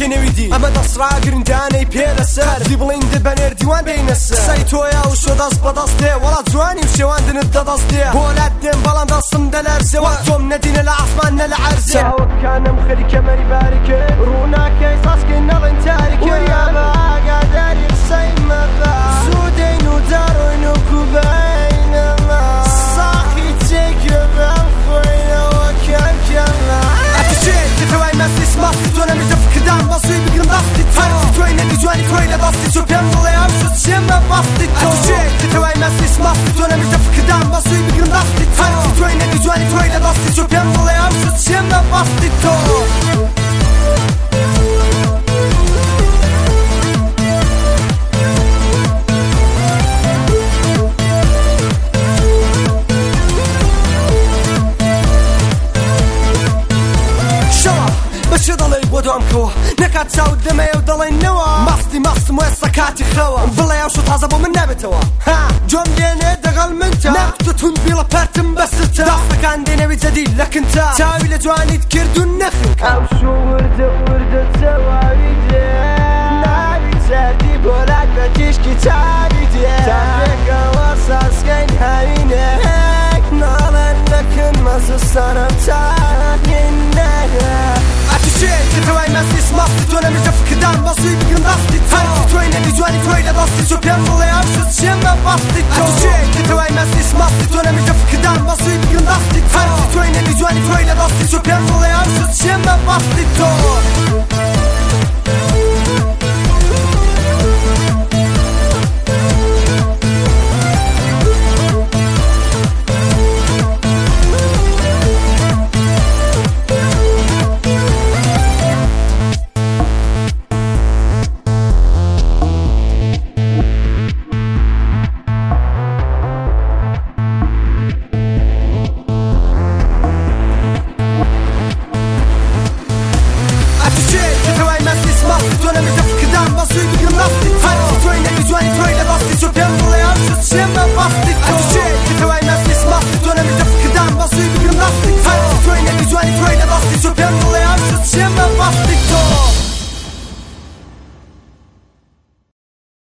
تاکێ نەویدی ئەمە دەسڕاگرن دانەی پێ لەسەر دی بڵین دەبەنێر دیوان دەینەسەر قسەی تۆیە و شۆ دەست بەدەست دێ وەڵا جوانی و شێواندنت دەدەست دێ بۆ لات دێم بەڵام دەستم دەلەرزێوە تۆم نەدینە لە ئاسمان نە لە عەرزێ چاوەکانم خەریکە مەری باریکە ڕووناکەی ساسکەی نەڵێن تاریکە وەریا بە ئاگاداری قسەی مەبە زوو دەین و داڕۆین و کوبەینەمە ساقی چێکە بەم خۆینەوە کەم کەمە تەوای مەستی سماستی تۆ نەمیتە فکردان بەسوی بگرم دەستی هەرچی تۆی نەبی جوانی تۆی لە دەستی تۆ پێم بڵێ ئەم شت چێمە بەستی تۆ تەوای مەستی سماستی تۆ نەمیتە فکردان بەسوی بگرم دەستی هەرچی تۆی نەبی جوانی تۆی لە دەستی تۆ پێم بڵێ ئەم شت چێمە بەستی تۆ بەچێ دەڵێ بۆ دوامکەوە نەکات چاوت دەمەیە و دەڵێنەوە مەستی مەستم و ئێستا کاتی خەوە بڵێ ئەو شو تازە بۆ من نابێتەوە جۆم دێنێ دەگەڵ منتە نەکتە تون بیڵە پەرتم بەستە دەستەکان دێنەوی جەدی لەکنتە چاوی لە جوانیت کرد و نەخنکە ئەو شو وردە وردە چاواوی دێ ناوی سەردی بۆ لات بە تیشکی چاوی دێ تاێکەوە ساسکەین هاوینێک ناڵێن لەکن مەزستانم چاین نەگە تەوای مەستی سماستی تۆ نەمیتە فکردان بەسوی بگرم دەستی هەرچی تۆی نەبی جوانی تۆی لە دەستی تۆ پێم بڵێ ئەم شت چێمە بەستی تۆ تەوای مەستی سماستی تۆ نەمیتە فکردان بەسوی بگرم دەستی هەرچی تۆی نەبی جوانی تۆی لە دەستی تۆ پێم بڵێ ئەم شت چێمە بەستی تۆ